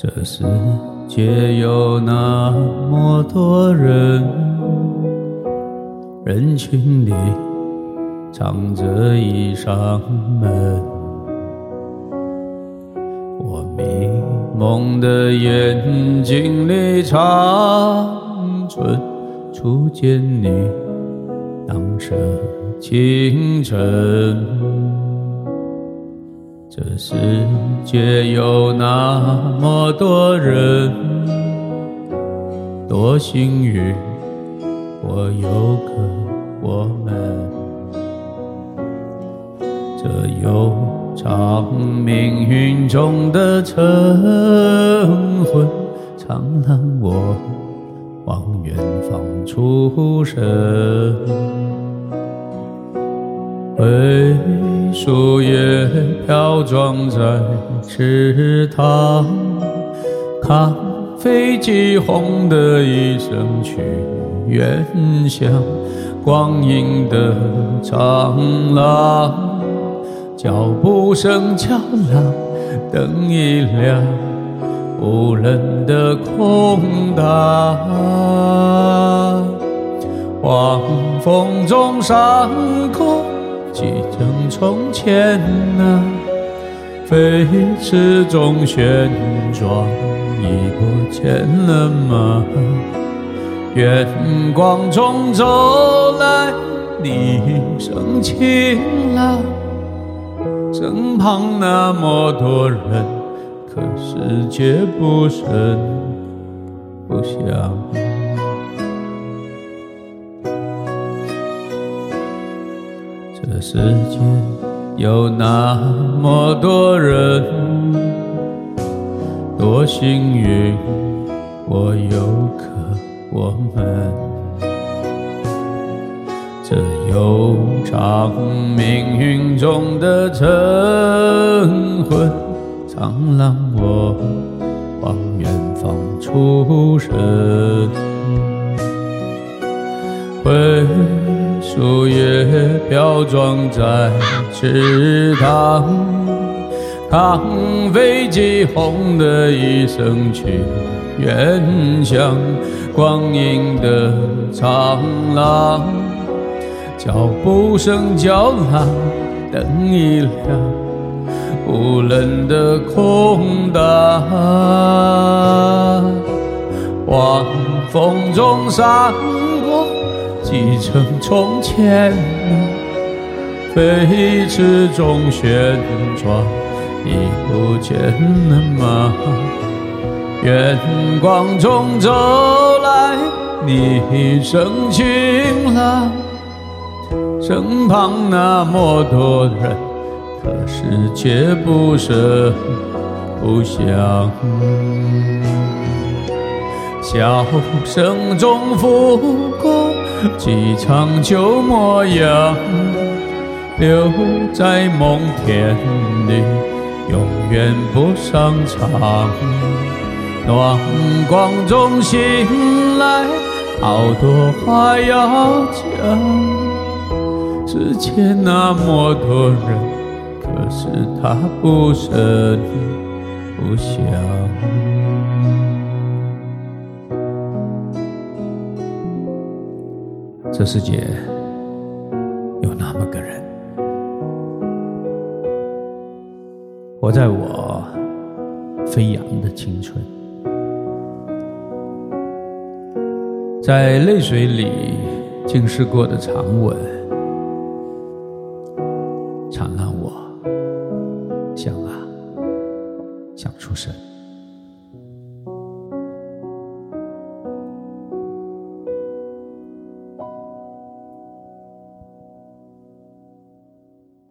这世界有那么多人，人群里藏着一扇门，我迷蒙的眼睛里长存初见你当时清晨。这世界有那么多人，多幸运我有个我们，这悠长命运中的晨昏，常让我往远方出神。灰树叶飘撞在池塘，看飞机轰的一声去远乡，光阴的长廊，脚步声叫嚷，灯一亮，无人的空荡，晚风中闪过几帧从前啊，飞驰中旋转，已不见了吗？月光中走来你声清朗，身旁那么多人，可世界不声不响。这世界有那么多人，多幸运我有个我们，这悠长命运中的晨昏，常让我往远方出神。灰树叶飘撞在池塘，看飞机轰的一声去远乡，光阴的长廊，脚步声叫嚷，灯一亮，无人的空荡，晚风中闪过几程从前，飞驰中旋转，已不见了吗？月光中走来你声清朗，身旁那么多人，可世界不声不响。笑声中拂过几场旧模样，留在梦田里，永远不上场。暖光中醒来，好多话要讲。世界那么多人，可是他不声不响。这世界有那么个人，活在我飞扬的青春，在泪水里浸湿过的长吻，常让我想啊想出神。